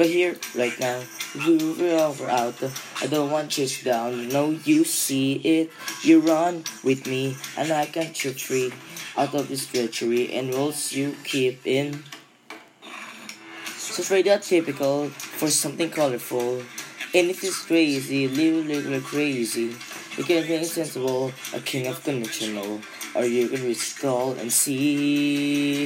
right here, right now. We're over out. I don't want to chase you down. You know you see it. You run with me, and I can shoot free out of this treachery and rules you keep in. So it's very that typical for something colorful. And if it's crazy, live crazy. You can be insensible, a king of conventional, or you can recall and see.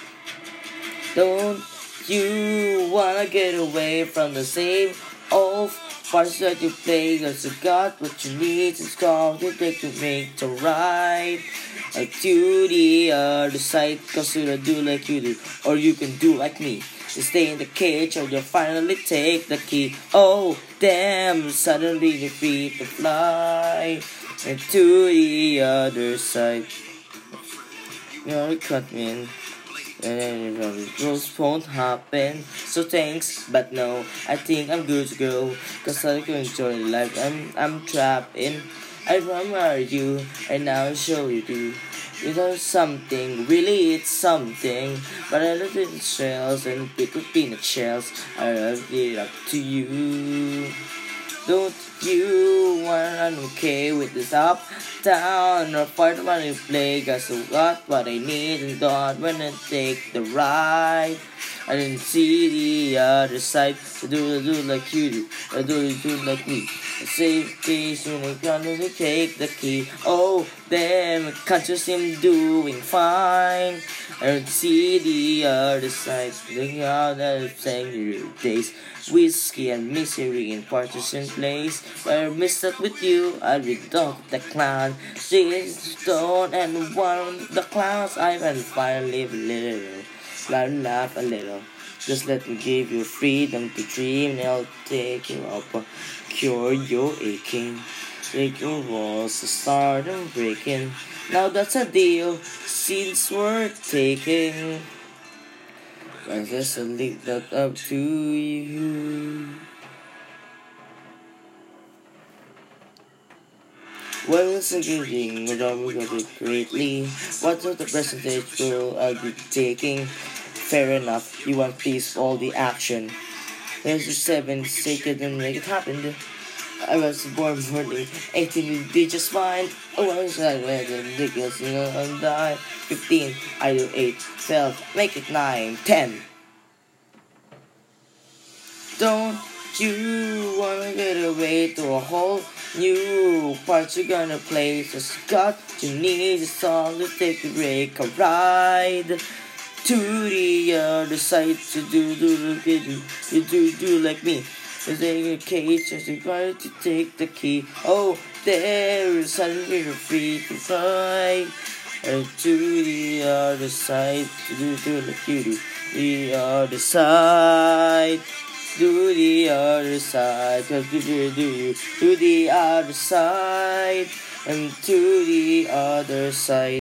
Don't you wanna get away from the same old parts that you play? Cause you got what you need, it's called to take to make the right. To the other side, cause you don't do like you do, or you can do like me. You stay in the cage, or you'll finally take the key. Oh, damn, suddenly you're free to fly. And to the other side. You know, you cut me in. And those won't happen. So thanks, but no, I think I'm good to go. Cause I can enjoy life I'm trapped in. I remember you, and now I show you do. You know something, really it's something. But I love it in shells and pickle peanut shells. I love it up to you. Don't you want I'm okay with this up, down, or part of money play? Cause I got what I need and don't wanna take the ride. I didn't see the other side, so do like you do, or do like me. Save case when I gonna take the key. Oh damn, can't you see I'm doing fine? I don't see the other side, looking out at the same days. Whiskey and misery in partition place. Where I missed up with you, I'll be dog the clown. She's stone and one of the clowns. I will finally live a little, laugh a little. Just let me give you freedom to dream, and I'll take you up, cure your aching. Break your walls to start and breaking. Now that's a deal, seems worth taking. I just leave that up to you. Well, it's a good thing, but I'm going to greatly. What sort of percentage will I be taking? Fair enough, you want peace, all the action. There's your 7, sacred and make it happen. I was born morning, 18 will be just fine. Oh, I was like, ridiculous, you know, and die. 15, I do 8, 12, make it 9, 10. Don't you wanna get away to a whole new part you're gonna play? Just got you need a song to take a break, a ride to the other side. To do like me. There's a cage as you try to take the key. Oh, there is suddenly you're free to fly. To the other side. To do like you do. The other side. Do the other side, cause do you, to the other side, and to the other side.